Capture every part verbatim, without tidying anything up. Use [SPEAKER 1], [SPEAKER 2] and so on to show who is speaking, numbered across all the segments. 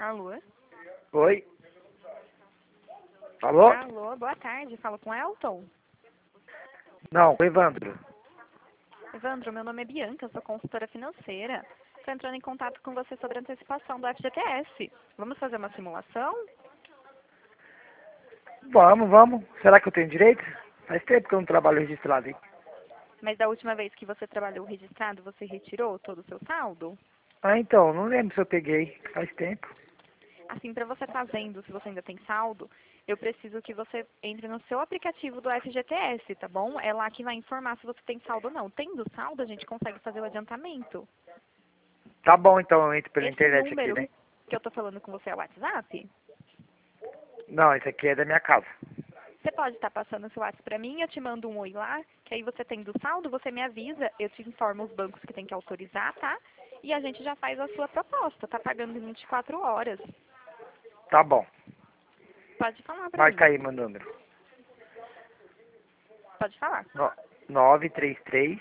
[SPEAKER 1] Alô?
[SPEAKER 2] Oi? Alô?
[SPEAKER 1] Alô, boa tarde. Falo com Elton.
[SPEAKER 2] Não, com Evandro.
[SPEAKER 1] Evandro, meu nome é Bianca, sou consultora financeira. Estou entrando em contato com você sobre a antecipação do F G T S. Vamos fazer uma simulação?
[SPEAKER 2] Vamos, vamos. Será que eu tenho direito? Faz tempo que eu não trabalho registrado, hein?
[SPEAKER 1] Mas da última vez que você trabalhou registrado, você retirou todo o seu saldo?
[SPEAKER 2] Ah, então, não lembro se eu peguei. Faz tempo.
[SPEAKER 1] Assim, para você estar vendo se você ainda tem saldo, eu preciso que você entre no seu aplicativo do F G T S, tá bom? É lá que vai informar se você tem saldo ou não. Tendo saldo, a gente consegue fazer o adiantamento.
[SPEAKER 2] Tá bom, então eu entro pela
[SPEAKER 1] Esse
[SPEAKER 2] internet aqui,
[SPEAKER 1] número
[SPEAKER 2] né?
[SPEAKER 1] que eu tô falando com você é o WhatsApp?
[SPEAKER 2] Não, esse aqui é da minha casa.
[SPEAKER 1] Você pode estar passando o seu WhatsApp para mim, eu te mando um oi lá, que aí você tendo saldo, você me avisa, eu te informo os bancos que tem que autorizar, tá? E a gente já faz a sua proposta, tá pagando em vinte e quatro horas.
[SPEAKER 2] Tá bom.
[SPEAKER 1] Pode falar para
[SPEAKER 2] Marca
[SPEAKER 1] mim.
[SPEAKER 2] aí meu número.
[SPEAKER 1] Pode falar.
[SPEAKER 2] No, nove três três,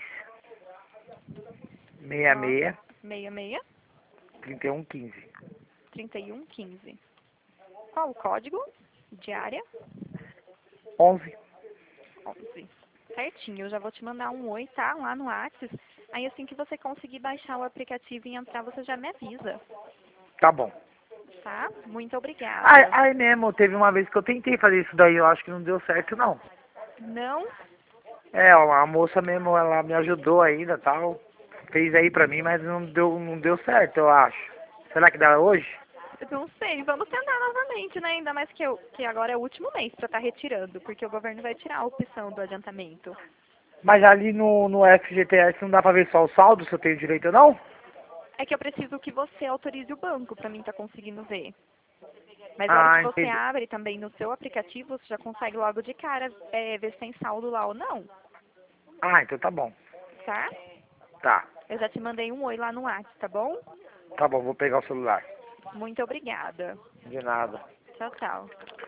[SPEAKER 2] seis
[SPEAKER 1] nove
[SPEAKER 2] seis,
[SPEAKER 1] seis seis
[SPEAKER 2] trinta e um quinze.
[SPEAKER 1] trinta e um quinze. Qual o código de área?
[SPEAKER 2] onze.
[SPEAKER 1] onze. Certinho, eu já vou te mandar um oi, tá? Lá no WhatsApp. Aí assim que você conseguir baixar o aplicativo e entrar, você já me avisa,
[SPEAKER 2] Tá bom.
[SPEAKER 1] tá? Muito
[SPEAKER 2] Aí,
[SPEAKER 1] obrigada.
[SPEAKER 2] aí mesmo, teve uma vez que eu tentei fazer isso daí, eu acho que não deu certo, não.
[SPEAKER 1] Não?
[SPEAKER 2] É, ó, a moça mesmo, ela me ajudou ainda, tal. Fez aí pra mim, mas não deu, não deu certo, eu acho. Será que dá hoje?
[SPEAKER 1] Eu não sei, vamos tentar novamente, né? Ainda mais que, eu, que agora é o último mês para estar retirando, porque o governo vai tirar a opção do adiantamento.
[SPEAKER 2] Mas ali no, no F G T S não dá pra ver só o saldo, se eu tenho direito ou não?
[SPEAKER 1] É que eu preciso que você autorize o banco para mim estar conseguindo ver. Mas a hora que
[SPEAKER 2] Ah,
[SPEAKER 1] você
[SPEAKER 2] entendi.
[SPEAKER 1] abre também no seu aplicativo, você já consegue logo de cara é, ver se tem saldo lá ou não,
[SPEAKER 2] Ah, então tá bom.
[SPEAKER 1] tá?
[SPEAKER 2] Tá.
[SPEAKER 1] Eu já te mandei um oi lá no WhatsApp, tá bom?
[SPEAKER 2] Tá bom, vou pegar o celular.
[SPEAKER 1] Muito obrigada.
[SPEAKER 2] De nada.
[SPEAKER 1] Tchau, tchau.